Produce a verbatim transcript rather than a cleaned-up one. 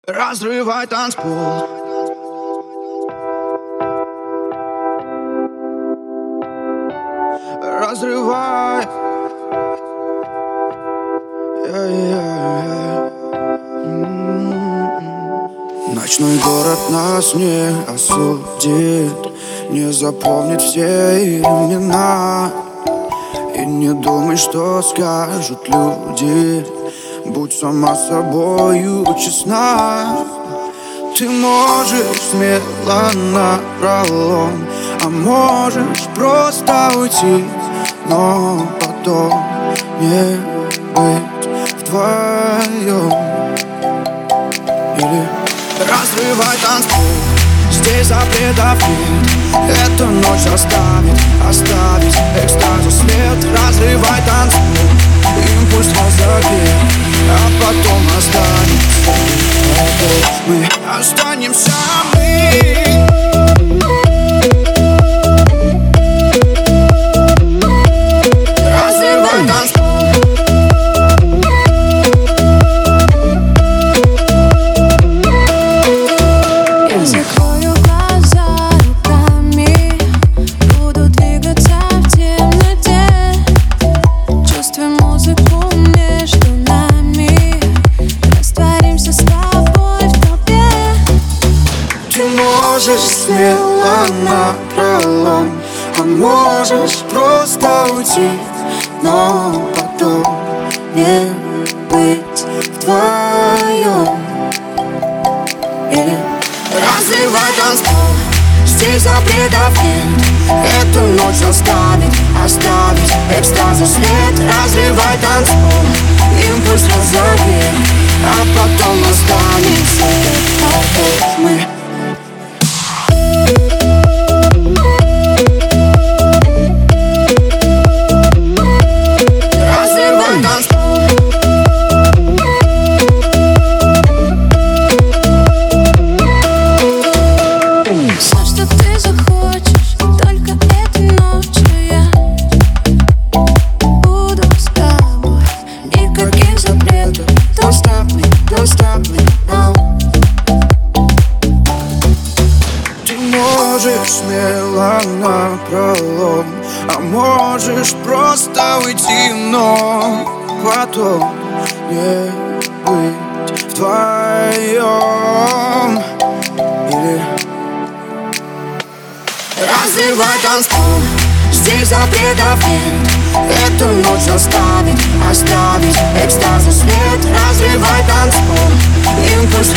Разрывай танцпол. Разрывай. Yeah, yeah, yeah. Ночной город нас не осудит, не запомнит все имена. И не думай, что скажут люди. Будь сама собою честна. Ты можешь смело напролом, а можешь просто уйти, но потом не быть вдвоем. Или разрывай танцпол, здесь запретов нет. Эту ночь оставит, оставить экстазу след. Разрывай танцпол, импульс разогрет, а потом останемся. Мы останемся мы. Разрывай танцпол. Я закрою глаза руками, буду двигаться в темноте, чувствуя музыку между нами, растворимся с тобой в толпе. Ты можешь смело напролом, а можешь просто уйти, но потом не быть вдвоем. Или разрывай танцпол, здесь запретов нет. Эту ночь оставить, оставить экстазу след. Разрывай танцпол, импульс разогрет, а потом останемся. Мы разрывай танцпол. Все, что ты захочешь, только этой ночью я буду с тобой. Никаких запретов. Don't stop me, don't stop me, no. Ты можешь смело напролом, а можешь просто уйти, но потом не быть вдвоем. Или разрывай танцпол, здесь запретов нет. Эту ночь оставить, оставить экстазу след. Разрывай танцпол, импульс